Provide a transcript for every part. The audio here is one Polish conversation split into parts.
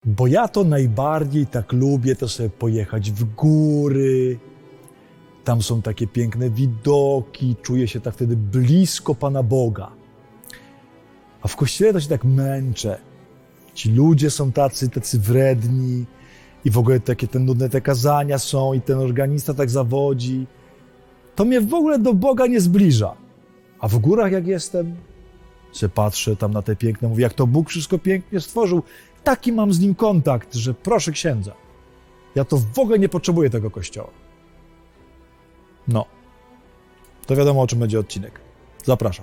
Bo ja to najbardziej tak lubię, to sobie pojechać w góry. Tam są takie piękne widoki, czuję się tak wtedy blisko Pana Boga. A w kościele to się tak męczę. Ci ludzie są tacy wredni i w ogóle takie te nudne te kazania są i ten organista tak zawodzi. To mnie w ogóle do Boga nie zbliża. A w górach jak jestem, się patrzę tam na te piękne, mówię, jak to Bóg wszystko pięknie stworzył, taki mam z Nim kontakt, że proszę księdza, ja to w ogóle nie potrzebuję tego kościoła. No, to wiadomo, o czym będzie odcinek. Zapraszam.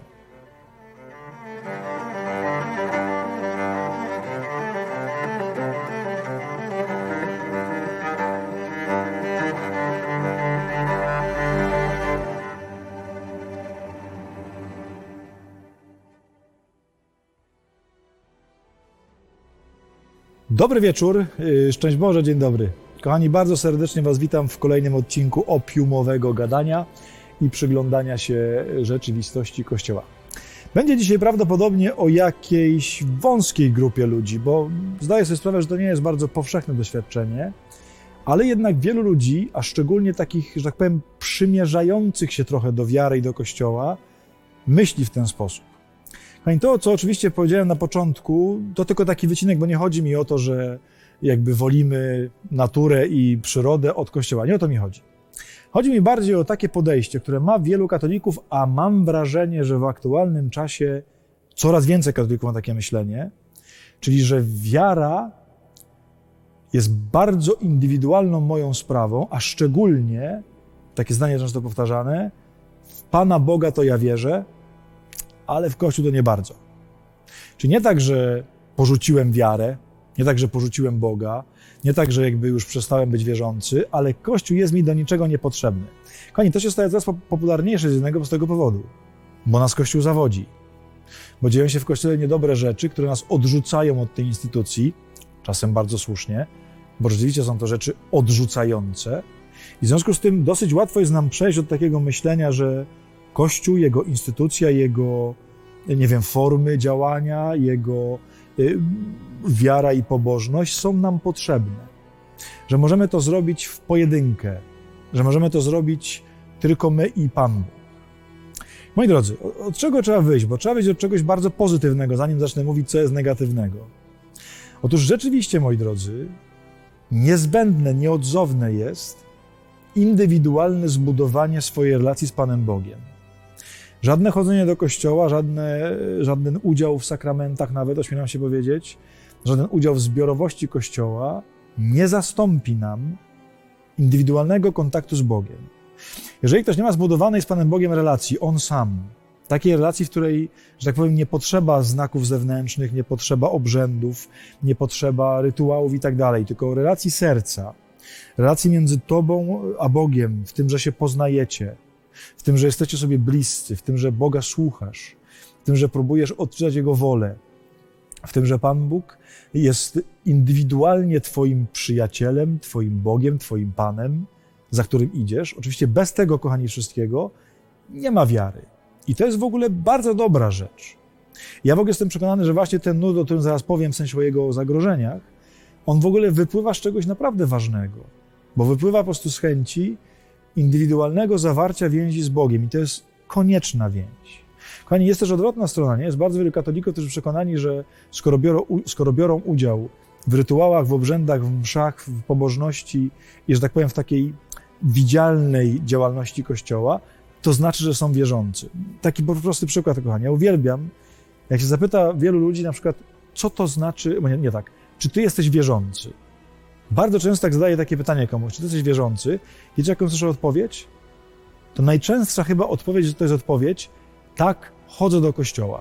Dobry wieczór, szczęść Boże, dzień dobry. Kochani, bardzo serdecznie Was witam w kolejnym odcinku opiumowego gadania i przyglądania się rzeczywistości Kościoła. Będzie dzisiaj prawdopodobnie o jakiejś wąskiej grupie ludzi, bo zdaję sobie sprawę, że to nie jest bardzo powszechne doświadczenie, ale jednak wielu ludzi, a szczególnie takich, że tak powiem, przymierzających się trochę do wiary i do Kościoła, myśli w ten sposób. I to, co oczywiście powiedziałem na początku, to tylko taki wycinek, bo nie chodzi mi o to, że jakby wolimy naturę i przyrodę od Kościoła. Nie o to mi chodzi. Chodzi mi bardziej o takie podejście, które ma wielu katolików, a mam wrażenie, że w aktualnym czasie coraz więcej katolików ma takie myślenie, czyli że wiara jest bardzo indywidualną moją sprawą, a szczególnie, takie zdanie często powtarzane, w Pana Boga to ja wierzę, ale w Kościół to nie bardzo. Czyli nie tak, że porzuciłem wiarę, nie tak, że porzuciłem Boga, nie tak, że jakby już przestałem być wierzący, ale Kościół jest mi do niczego niepotrzebny. Kochani, to się staje coraz popularniejsze z jednego prostego powodu, bo nas Kościół zawodzi. Bo dzieją się w Kościele niedobre rzeczy, które nas odrzucają od tej instytucji, czasem bardzo słusznie, bo rzeczywiście są to rzeczy odrzucające i w związku z tym dosyć łatwo jest nam przejść od takiego myślenia, że Kościół, jego instytucja, jego, nie wiem, formy działania, jego wiara i pobożność są nam potrzebne. Że możemy to zrobić w pojedynkę, że możemy to zrobić tylko my i Pan Bóg. Moi drodzy, od czego trzeba wyjść? Bo trzeba wyjść od czegoś bardzo pozytywnego, zanim zacznę mówić, co jest negatywnego. Otóż rzeczywiście, moi drodzy, niezbędne, nieodzowne jest indywidualne zbudowanie swojej relacji z Panem Bogiem. Żadne chodzenie do kościoła, żaden udział w sakramentach, nawet ośmielam się powiedzieć, żaden udział w zbiorowości Kościoła nie zastąpi nam indywidualnego kontaktu z Bogiem. Jeżeli ktoś nie ma zbudowanej z Panem Bogiem relacji, on sam, takiej relacji, w której, że tak powiem, nie potrzeba znaków zewnętrznych, nie potrzeba obrzędów, nie potrzeba rytuałów i tak dalej, tylko relacji serca, relacji między Tobą a Bogiem, w tym, że się poznajecie, w tym, że jesteście sobie bliscy, w tym, że Boga słuchasz, w tym, że próbujesz odczytać Jego wolę, w tym, że Pan Bóg jest indywidualnie Twoim przyjacielem, Twoim Bogiem, Twoim Panem, za którym idziesz. Oczywiście bez tego, kochani, wszystkiego nie ma wiary. I to jest w ogóle bardzo dobra rzecz. Ja w ogóle jestem przekonany, że właśnie ten nurt, o którym zaraz powiem, w sensie o jego zagrożeniach, on w ogóle wypływa z czegoś naprawdę ważnego, bo wypływa po prostu z chęci indywidualnego zawarcia więzi z Bogiem i to jest konieczna więź. Kochani, jest też odwrotna strona, nie? Jest bardzo wielu katolików, którzy przekonani, że skoro biorą udział w rytuałach, w obrzędach, w mszach, w pobożności i, że tak powiem, w takiej widzialnej działalności Kościoła, to znaczy, że są wierzący. Taki prosty przykład, kochani. Ja uwielbiam, jak się zapyta wielu ludzi na przykład, co to znaczy, nie tak, czy ty jesteś wierzący? Bardzo często tak zadaję takie pytanie komuś, czy ty jesteś wierzący? Wiecie, jaką słyszę odpowiedź? To najczęstsza chyba odpowiedź, że to jest odpowiedź, tak, chodzę do kościoła.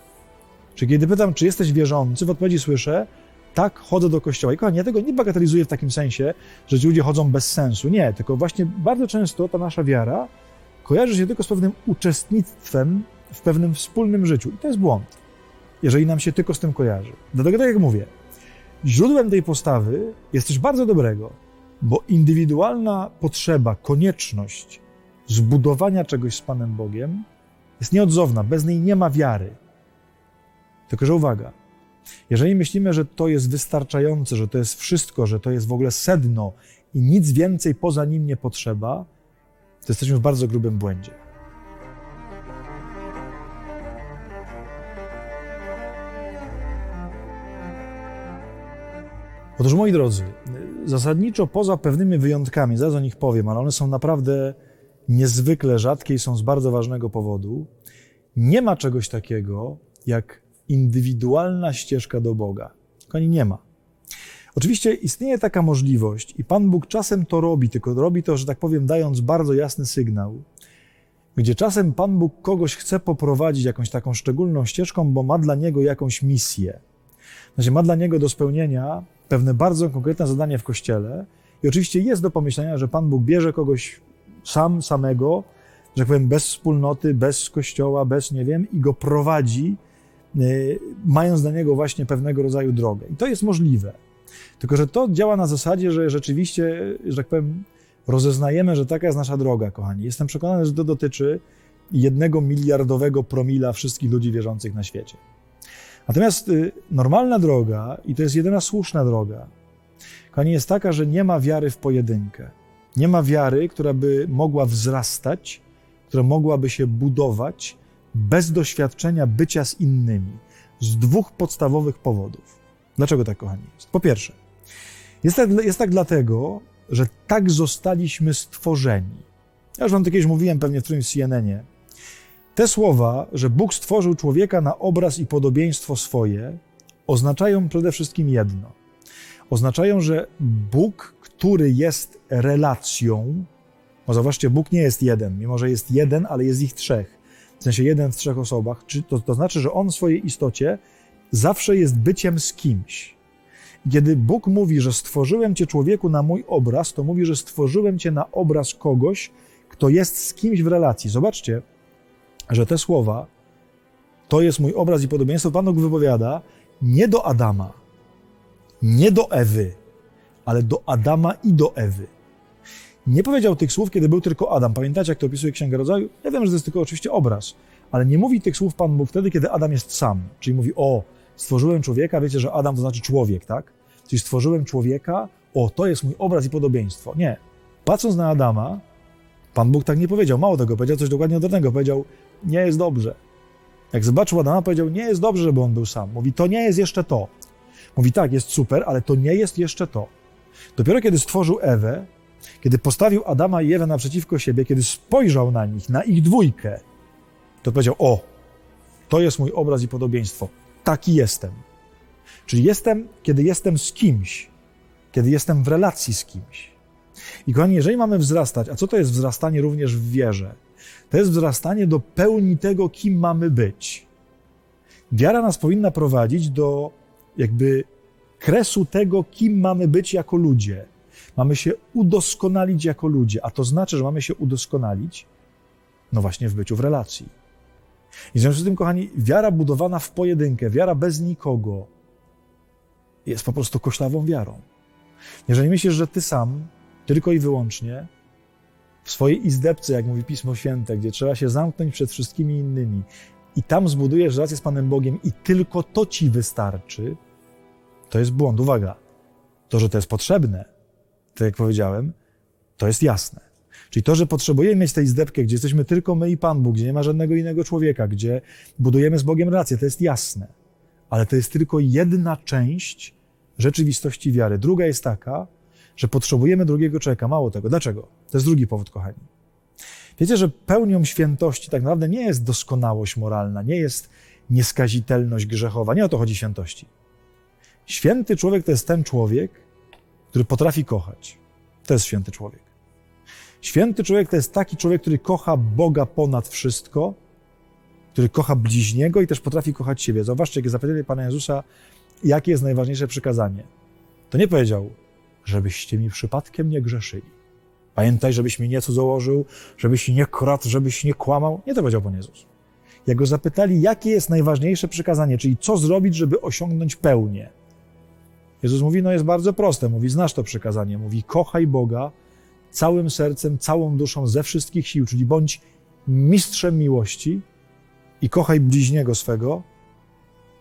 Czyli kiedy pytam, czy jesteś wierzący, w odpowiedzi słyszę, tak, chodzę do kościoła. I kochani, ja tego nie bagatelizuję w takim sensie, że ci ludzie chodzą bez sensu. Nie, tylko właśnie bardzo często ta nasza wiara kojarzy się tylko z pewnym uczestnictwem w pewnym wspólnym życiu. I to jest błąd, jeżeli nam się tylko z tym kojarzy. Dlatego, tak jak mówię, źródłem tej postawy jest coś bardzo dobrego, bo indywidualna potrzeba, konieczność zbudowania czegoś z Panem Bogiem jest nieodzowna, bez niej nie ma wiary. Tylko że uwaga, Jeżeli myślimy, że to jest wystarczające, że to jest wszystko, że to jest w ogóle sedno i nic więcej poza nim nie potrzeba, to jesteśmy w bardzo grubym błędzie. Otóż, moi drodzy, zasadniczo poza pewnymi wyjątkami, zaraz o nich powiem, ale one są naprawdę niezwykle rzadkie i są z bardzo ważnego powodu, nie ma czegoś takiego jak indywidualna ścieżka do Boga. Kochani, nie ma. Oczywiście istnieje taka możliwość i Pan Bóg czasem to robi, tylko robi to, że tak powiem, dając bardzo jasny sygnał, gdzie czasem Pan Bóg kogoś chce poprowadzić jakąś taką szczególną ścieżką, bo ma dla niego jakąś misję. Znaczy, ma dla niego do spełnienia pewne bardzo konkretne zadanie w Kościele i oczywiście jest do pomyślenia, że Pan Bóg bierze kogoś samego, że tak powiem, bez wspólnoty, bez Kościoła, bez nie wiem, i go prowadzi, mając dla niego właśnie pewnego rodzaju drogę. I to jest możliwe. Tylko że to działa na zasadzie, że rzeczywiście, że tak powiem, rozeznajemy, że taka jest nasza droga, kochani. Jestem przekonany, że to dotyczy 1 miliardowego promila wszystkich ludzi wierzących na świecie. Natomiast normalna droga, i to jest jedyna słuszna droga, kochani, jest taka, że nie ma wiary w pojedynkę. Nie ma wiary, która by mogła wzrastać, która mogłaby się budować bez doświadczenia bycia z innymi. Z 2 podstawowych powodów. Dlaczego tak, kochani, jest? Po pierwsze, jest tak dlatego, że tak zostaliśmy stworzeni. Ja już wam to kiedyś mówiłem pewnie w którymś CNN-ie. Te słowa, że Bóg stworzył człowieka na obraz i podobieństwo swoje, oznaczają przede wszystkim jedno. Oznaczają, że Bóg, który jest relacją, bo zauważcie, Bóg nie jest jeden, mimo że jest jeden, ale jest ich 3. W sensie 1 w 3 osobach. To znaczy, że On w swojej istocie zawsze jest byciem z kimś. Kiedy Bóg mówi, że stworzyłem cię, człowieku, na mój obraz, to mówi, że stworzyłem cię na obraz kogoś, kto jest z kimś w relacji. Zobaczcie, że te słowa, to jest mój obraz i podobieństwo, Pan Bóg wypowiada nie do Adama, nie do Ewy, ale do Adama i do Ewy. Nie powiedział tych słów, kiedy był tylko Adam. Pamiętacie, jak to opisuje Księga Rodzaju? Ja wiem, że to jest tylko oczywiście obraz, ale nie mówi tych słów Pan Bóg wtedy, kiedy Adam jest sam. Czyli mówi, stworzyłem człowieka, wiecie, że Adam to znaczy człowiek, tak? Czyli stworzyłem człowieka, to jest mój obraz i podobieństwo. Nie. Patrząc na Adama, Pan Bóg tak nie powiedział. Mało tego, powiedział coś dokładnie odwrotnego. Powiedział, nie jest dobrze. Jak zobaczył Adama, powiedział, nie jest dobrze, żeby on był sam. Mówi, to nie jest jeszcze to. Mówi, tak, jest super, ale to nie jest jeszcze to. Dopiero kiedy stworzył Ewę, kiedy postawił Adama i Ewę naprzeciwko siebie, kiedy spojrzał na nich, na ich 2, to powiedział, to jest mój obraz i podobieństwo. Taki jestem. Czyli jestem, kiedy jestem z kimś, kiedy jestem w relacji z kimś. I kochani, jeżeli mamy wzrastać, a co to jest wzrastanie również w wierze? To jest wzrastanie do pełni tego, kim mamy być. Wiara nas powinna prowadzić do jakby kresu tego, kim mamy być jako ludzie. Mamy się udoskonalić jako ludzie, a to znaczy, że mamy się udoskonalić, właśnie w byciu w relacji. I w związku z tym, kochani, wiara budowana w pojedynkę, wiara bez nikogo jest po prostu koślawą wiarą. Jeżeli myślisz, że ty sam, tylko i wyłącznie, w swojej izdebce, jak mówi Pismo Święte, gdzie trzeba się zamknąć przed wszystkimi innymi i tam zbudujesz relację z Panem Bogiem i tylko to ci wystarczy, to jest błąd. Uwaga, to, że to jest potrzebne, tak jak powiedziałem, to jest jasne. Czyli to, że potrzebujemy mieć tę izdebkę, gdzie jesteśmy tylko my i Pan Bóg, gdzie nie ma żadnego innego człowieka, gdzie budujemy z Bogiem relację, to jest jasne. Ale to jest tylko jedna część rzeczywistości wiary. Druga jest taka, że potrzebujemy drugiego człowieka. Mało tego. Dlaczego? To jest drugi powód, kochani. Wiecie, że pełnią świętości tak naprawdę nie jest doskonałość moralna, nie jest nieskazitelność grzechowa. Nie o to chodzi świętości. Święty człowiek to jest ten człowiek, który potrafi kochać. To jest święty człowiek. Święty człowiek to jest taki człowiek, który kocha Boga ponad wszystko, który kocha bliźniego i też potrafi kochać siebie. Zauważcie, jak zapytali Pana Jezusa, jakie jest najważniejsze przykazanie. To nie powiedział, żebyście mi przypadkiem nie grzeszyli. Pamiętaj, żebyś mi nie cudzołożył, żebyś nie kradł, żebyś nie kłamał. Nie to powiedział Pan Jezus. Jak go zapytali, jakie jest najważniejsze przykazanie, czyli co zrobić, żeby osiągnąć pełnię. Jezus mówi, jest bardzo proste. Mówi, znasz to przykazanie. Mówi, kochaj Boga całym sercem, całą duszą, ze wszystkich sił, czyli bądź mistrzem miłości i kochaj bliźniego swego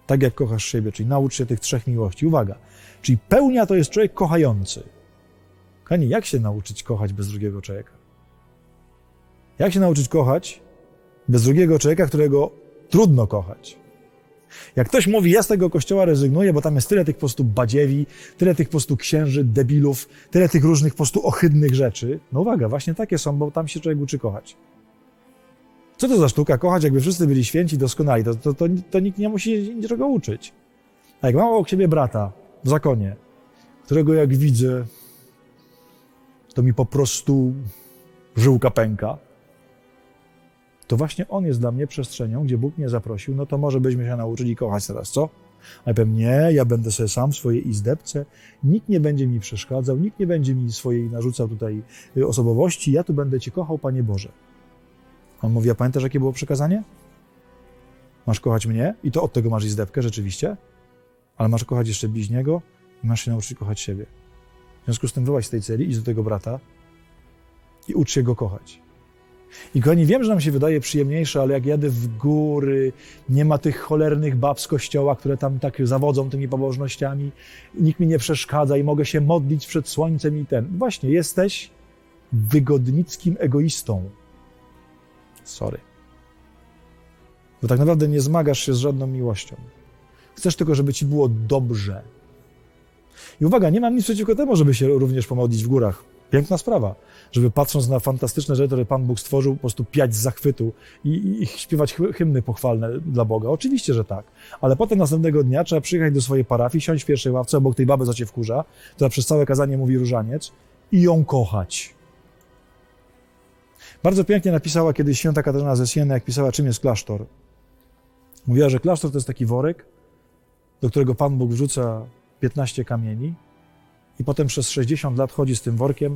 tak jak kochasz siebie, czyli naucz się tych 3 miłości. Uwaga, czyli pełnia to jest człowiek kochający. Kochani, jak się nauczyć kochać bez drugiego człowieka? Jak się nauczyć kochać bez drugiego człowieka, którego trudno kochać? Jak ktoś mówi, ja z tego kościoła rezygnuję, bo tam jest tyle tych po prostu badziewi, tyle tych po prostu księży, debilów, tyle tych różnych po prostu ohydnych rzeczy. No uwaga, właśnie takie są, bo tam się człowiek uczy kochać. Co to za sztuka kochać, jakby wszyscy byli święci, doskonali? To nikt nie musi niczego uczyć. A jak mam obok siebie brata w zakonie, którego jak widzę, to mi po prostu żyłka pęka, to właśnie on jest dla mnie przestrzenią, gdzie Bóg mnie zaprosił, no to może byśmy się nauczyli kochać teraz, co? A ja powiem, nie, ja będę sobie sam w swojej izdebce, nikt nie będzie mi przeszkadzał, nikt nie będzie mi swojej narzucał tutaj osobowości, ja tu będę Cię kochał, Panie Boże. On mówi, a pamiętasz, jakie było przekazanie? Masz kochać mnie i to od tego masz izdebkę, rzeczywiście, ale masz kochać jeszcze bliźniego i masz się nauczyć kochać siebie. W związku z tym wyłaź z tej celi, idź do tego brata i ucz się go kochać. I kochani, wiem, że nam się wydaje przyjemniejsze, ale jak jadę w góry, nie ma tych cholernych bab z kościoła, które tam tak zawodzą tymi pobożnościami, nikt mi nie przeszkadza i mogę się modlić przed słońcem i ten. Właśnie, jesteś wygodnickim egoistą. Sorry. Bo tak naprawdę nie zmagasz się z żadną miłością. Chcesz tylko, żeby ci było dobrze. I uwaga, nie mam nic przeciwko temu, żeby się również pomodlić w górach. Piękna sprawa, żeby patrząc na fantastyczne rzeczy, które Pan Bóg stworzył, po prostu piać z zachwytu i śpiewać hymny pochwalne dla Boga. Oczywiście, że tak. Ale potem następnego dnia trzeba przyjechać do swojej parafii, siąść w pierwszej ławce obok tej baby, co cię wkurza, która przez całe kazanie mówi różaniec i ją kochać. Bardzo pięknie napisała kiedyś święta Katarzyna ze Sieny, jak pisała, czym jest klasztor. Mówiła, że klasztor to jest taki worek, do którego Pan Bóg wrzuca 15 kamieni i potem przez 60 lat chodzi z tym workiem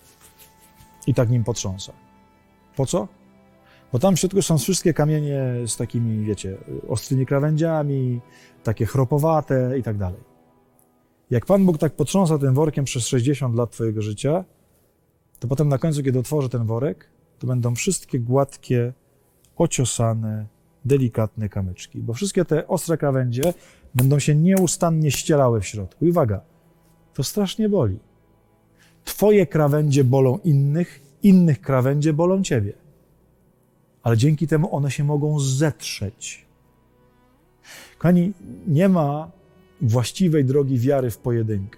i tak nim potrząsa. Po co? Bo tam w środku są wszystkie kamienie z takimi, wiecie, ostrymi krawędziami, takie chropowate i tak dalej. Jak Pan Bóg tak potrząsa tym workiem przez 60 lat twojego życia, to potem na końcu, kiedy otworzy ten worek, to będą wszystkie gładkie, ociosane, delikatne kamyczki, bo wszystkie te ostre krawędzie będą się nieustannie ścielały w środku. I uwaga, to strasznie boli. Twoje krawędzie bolą innych krawędzie bolą ciebie. Ale dzięki temu one się mogą zetrzeć. Kochani, nie ma właściwej drogi wiary w pojedynkę.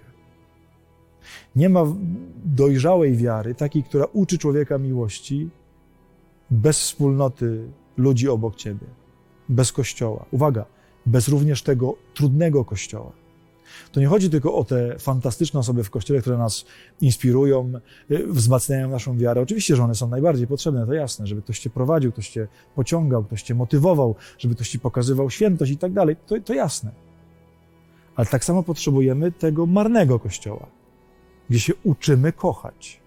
Nie ma dojrzałej wiary, takiej, która uczy człowieka miłości bez wspólnoty ludzi obok ciebie, bez Kościoła. Uwaga, bez również tego trudnego Kościoła. To nie chodzi tylko o te fantastyczne osoby w Kościele, które nas inspirują, wzmacniają naszą wiarę. Oczywiście, że one są najbardziej potrzebne, to jasne, żeby ktoś cię prowadził, ktoś cię pociągał, ktoś cię motywował, żeby ktoś ci pokazywał świętość i tak dalej. To jasne. Ale tak samo potrzebujemy tego marnego Kościoła, gdzie się uczymy kochać.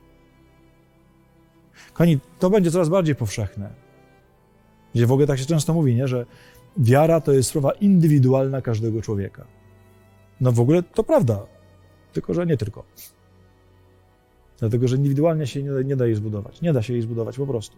Kochani, to będzie coraz bardziej powszechne. Gdzie w ogóle tak się często mówi, nie? Że wiara to jest sprawa indywidualna każdego człowieka. No w ogóle to prawda, tylko że nie tylko. Dlatego, że indywidualnie się nie da jej zbudować. Nie da się jej zbudować po prostu.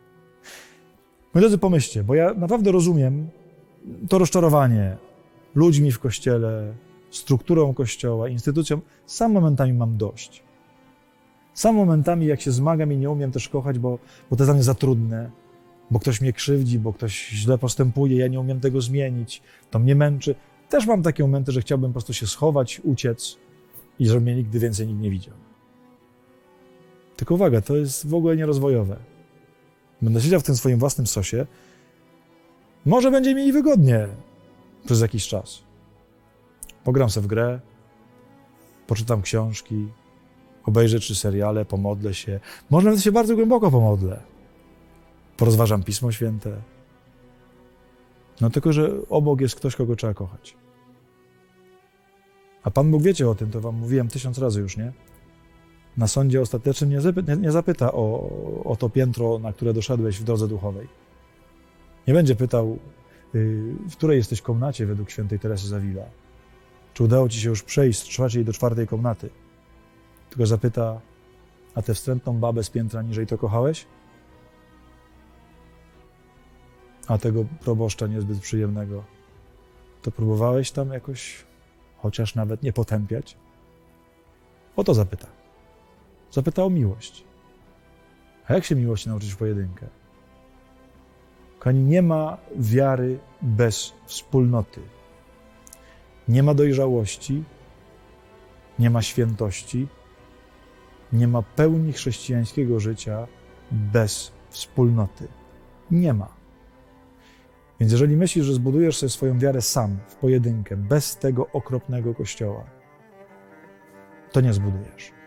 Moi drodzy, pomyślcie, bo ja naprawdę rozumiem to rozczarowanie ludźmi w Kościele, strukturą Kościoła, instytucją. Sam momentami mam dość. Sam momentami, jak się zmagam i nie umiem też kochać, bo to jest dla mnie za trudne, bo ktoś mnie krzywdzi, bo ktoś źle postępuje, ja nie umiem tego zmienić, to mnie męczy. Też mam takie momenty, że chciałbym po prostu się schować, uciec i żeby mnie nigdy więcej nikt nie widział. Tylko uwaga, to jest w ogóle nierozwojowe. Będę siedział w tym swoim własnym sosie. Może będzie mi wygodnie przez jakiś czas. Pogram sobie w grę, poczytam książki, obejrzę 3 seriale, pomodlę się. Może nawet się bardzo głęboko pomodlę. Porozważam Pismo Święte. No tylko, że obok jest ktoś, kogo trzeba kochać. A Pan Bóg, wiecie o tym, to wam mówiłem 1000 razy już, nie? Na sądzie ostatecznym nie zapyta o to piętro, na które doszedłeś w drodze duchowej. Nie będzie pytał, w której jesteś komnacie według świętej Teresy z Avila. Czy udało ci się już przejść z 3. do 4. komnaty? Tylko zapyta, a tę wstrętną babę z piętra niżej to kochałeś? A tego proboszcza niezbyt przyjemnego to próbowałeś tam jakoś, chociaż nawet nie potępiać? O to zapyta. Zapyta o miłość. A jak się miłości nauczyć w pojedynkę? Kochani, nie ma wiary bez wspólnoty. Nie ma dojrzałości, nie ma świętości, nie ma pełni chrześcijańskiego życia bez wspólnoty. Nie ma. Więc jeżeli myślisz, że zbudujesz sobie swoją wiarę sam, w pojedynkę, bez tego okropnego Kościoła, to nie zbudujesz.